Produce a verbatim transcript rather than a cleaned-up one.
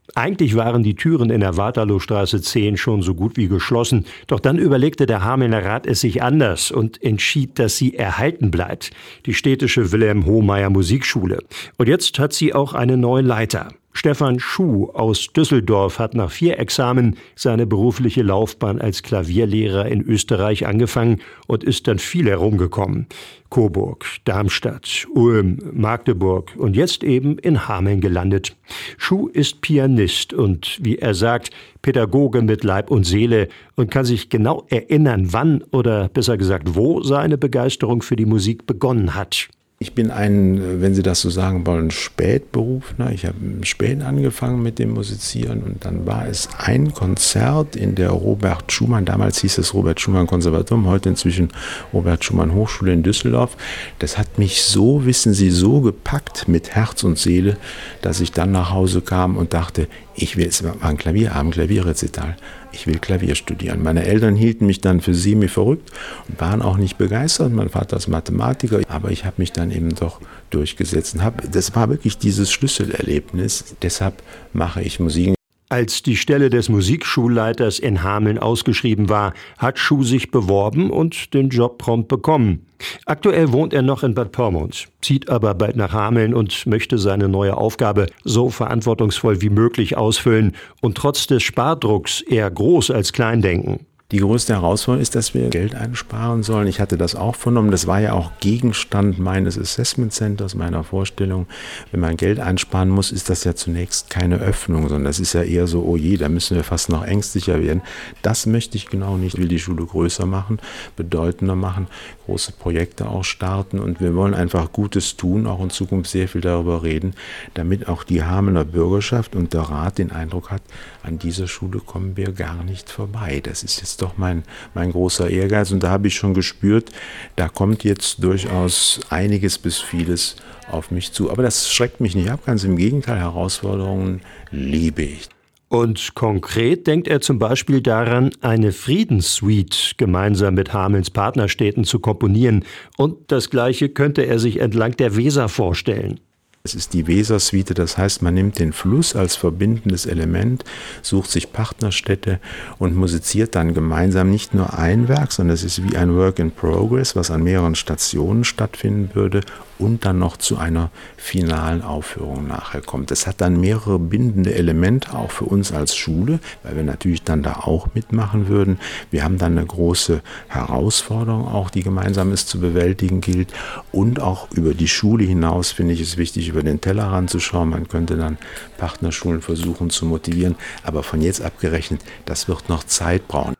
Eigentlich waren die Türen in der Waterloostraße zehn schon so gut wie geschlossen. Doch dann überlegte der Hamelner Rat es sich anders und entschied, dass sie erhalten bleibt. Die städtische Wilhelm Hohmeier Musikschule. Und jetzt hat sie auch einen neuen Leiter. Stefan Schuh aus Düsseldorf hat nach vier Examen seine berufliche Laufbahn als Klavierlehrer in Österreich angefangen und ist dann viel herumgekommen. Coburg, Darmstadt, Ulm, Magdeburg und jetzt eben in Hameln gelandet. Schuh ist Pianist und, wie er sagt, Pädagoge mit Leib und Seele und kann sich genau erinnern, wann oder besser gesagt, wo seine Begeisterung für die Musik begonnen hat. Ich bin ein, wenn Sie das so sagen wollen, Spätberufler. Ich habe spät angefangen mit dem Musizieren und dann war es ein Konzert in der Robert Schumann, damals hieß es Robert Schumann Konservatorium, heute inzwischen Robert Schumann Hochschule in Düsseldorf. Das hat mich so, wissen Sie, so gepackt mit Herz und Seele, dass ich dann nach Hause kam und dachte, ich will, es war ein Klavierabend, Klavierrezital. Ich will Klavier studieren. Meine Eltern hielten mich dann für semi verrückt und waren auch nicht begeistert. Mein Vater ist Mathematiker, aber ich habe mich dann eben doch durchgesetzt. Und hab, das war wirklich dieses Schlüsselerlebnis. Deshalb mache ich Musik. Als die Stelle des Musikschulleiters in Hameln ausgeschrieben war, hat Schuh sich beworben und den Job prompt bekommen. Aktuell wohnt er noch in Bad Pyrmont, zieht aber bald nach Hameln und möchte seine neue Aufgabe so verantwortungsvoll wie möglich ausfüllen und trotz des Spardrucks eher groß als klein denken. Die größte Herausforderung ist, dass wir Geld einsparen sollen. Ich hatte das auch vernommen. Das war ja auch Gegenstand meines Assessment Centers, meiner Vorstellung. Wenn man Geld einsparen muss, ist das ja zunächst keine Öffnung, sondern das ist ja eher so, oh je, da müssen wir fast noch ängstlicher werden. Das möchte ich genau nicht. Ich will die Schule größer machen, bedeutender machen, große Projekte auch starten und wir wollen einfach Gutes tun, auch in Zukunft sehr viel darüber reden, damit auch die Hamelner Bürgerschaft und der Rat den Eindruck hat, an dieser Schule kommen wir gar nicht vorbei. Das ist jetzt doch mein, mein großer Ehrgeiz und da habe ich schon gespürt, da kommt jetzt durchaus einiges bis vieles auf mich zu. Aber das schreckt mich nicht ab, ganz im Gegenteil, Herausforderungen liebe ich. Und konkret denkt er zum Beispiel daran, eine Friedenssuite gemeinsam mit Hamelns Partnerstädten zu komponieren. Und das Gleiche könnte er sich entlang der Weser vorstellen. Es ist die Wesersuite, das heißt, man nimmt den Fluss als verbindendes Element, sucht sich Partnerstädte und musiziert dann gemeinsam nicht nur ein Werk, sondern es ist wie ein Work in Progress, was an mehreren Stationen stattfinden würde und dann noch zu einer finalen Aufführung nachher kommt. Das hat dann mehrere bindende Elemente, auch für uns als Schule, weil wir natürlich dann da auch mitmachen würden. Wir haben dann eine große Herausforderung auch, die gemeinsam ist zu bewältigen gilt und auch über die Schule hinaus finde ich es wichtig, über den Tellerrand zu schauen. Man könnte dann Partnerschulen versuchen zu motivieren, aber von jetzt abgerechnet, das wird noch Zeit brauchen.